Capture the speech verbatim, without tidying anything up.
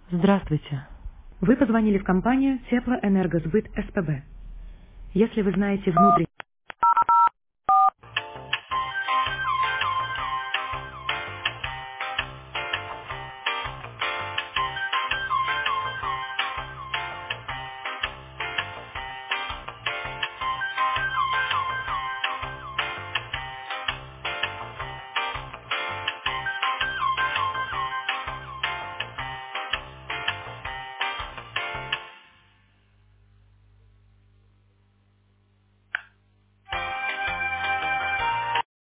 Здравствуйте. Вы позвонили в компанию Теплоэнергосбыт СПБ. Если вы знаете внутренний